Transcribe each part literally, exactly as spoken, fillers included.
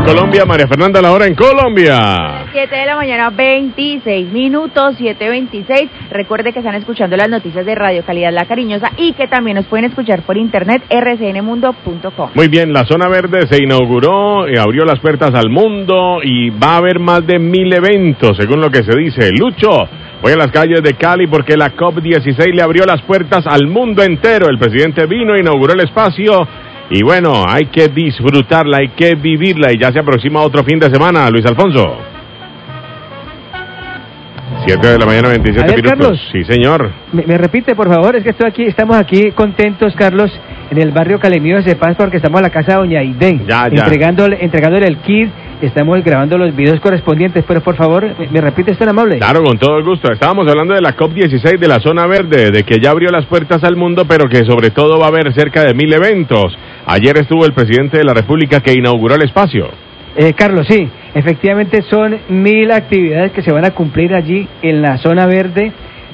Colombia. María Fernanda, la hora en Colombia. siete de la mañana, veintiséis minutos, siete veintiséis. Recuerde que están escuchando las noticias de Radio Calidad La Cariñosa y que también nos pueden escuchar por internet, erre ce ene mundo punto com. Muy bien, la zona verde se inauguró, eh, abrió las puertas al mundo y va a haber más de mil eventos, según lo que se dice. Lucho, voy a las calles de Cali porque la COP dieciséis le abrió las puertas al mundo entero. El presidente vino, inauguró el espacio. Y bueno, hay que disfrutarla, hay que vivirla y ya se aproxima otro fin de semana, Luis Alfonso. siete de la mañana, veintisiete minutos. Carlos, sí, señor. Me, me repite, por favor, es que estoy aquí, estamos aquí contentos, Carlos, en el barrio Calemío de Paz, porque estamos en la casa de Doña Aide, ya, ya. entregándole, entregándole el kit. Estamos grabando los videos correspondientes, pero por favor, ¿me, me repite, es tan amable? Claro, con todo el gusto. Estábamos hablando de la COP dieciséis de la zona verde, de que ya abrió las puertas al mundo, pero que sobre todo va a haber cerca de mil eventos. Ayer estuvo el presidente de la República que inauguró el espacio. Eh, Carlos, sí, efectivamente son mil actividades que se van a cumplir allí en la zona verde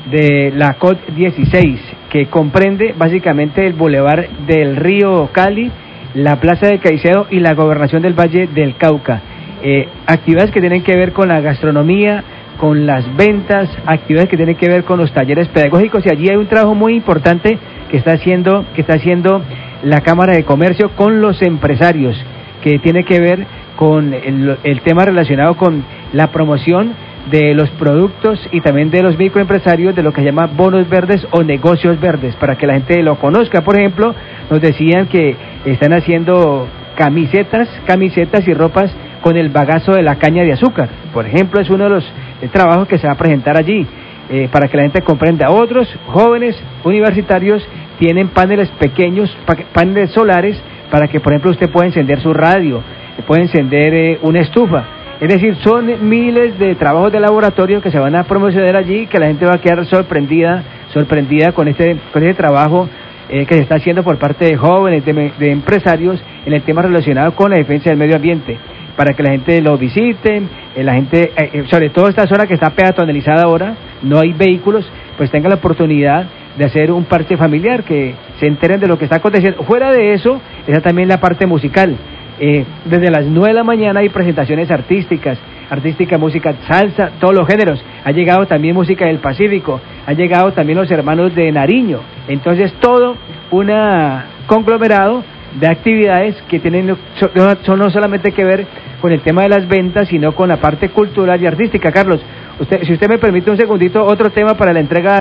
de la COP dieciséis, que comprende básicamente el bulevar del río Cali, la plaza de Caicedo y la gobernación del Valle del Cauca. Eh, actividades que tienen que ver con la gastronomía, con las ventas, actividades que tienen que ver con los talleres pedagógicos, y allí hay un trabajo muy importante que está haciendo, que está haciendo la Cámara de Comercio con los empresarios, que tiene que ver con el, el tema relacionado con la promoción de los productos y también de los microempresarios, de lo que se llama bonos verdes o negocios verdes, para que la gente lo conozca. Por ejemplo, nos decían que están haciendo camisetas, camisetas y ropas con el bagazo de la caña de azúcar. Por ejemplo, es uno de los eh, trabajos que se va a presentar allí, eh, para que la gente comprenda. Otros jóvenes universitarios tienen paneles pequeños, pa paneles solares, para que, por ejemplo, usted pueda encender su radio, puede encender eh, una estufa. Es decir, son miles de trabajos de laboratorio que se van a promocionar allí, que la gente va a quedar sorprendida, sorprendida con este, con este trabajo eh, que se está haciendo por parte de jóvenes, de, de empresarios, en el tema relacionado con la defensa del medio ambiente, para que la gente lo visite, eh, la gente, eh, sobre todo esta zona que está peatonalizada ahora, no hay vehículos, pues tenga la oportunidad de hacer un parche familiar, que se enteren de lo que está aconteciendo. Fuera de eso, está también la parte musical. Eh, desde las nueve de la mañana hay presentaciones artísticas, artística, música, salsa, todos los géneros. Ha llegado también música del Pacífico, han llegado también los hermanos de Nariño. Entonces todo un conglomerado de actividades que tienen son no solamente que ver con el tema de las ventas, sino con la parte cultural y artística. Carlos, usted, si usted me permite un segundito, otro tema para la entrega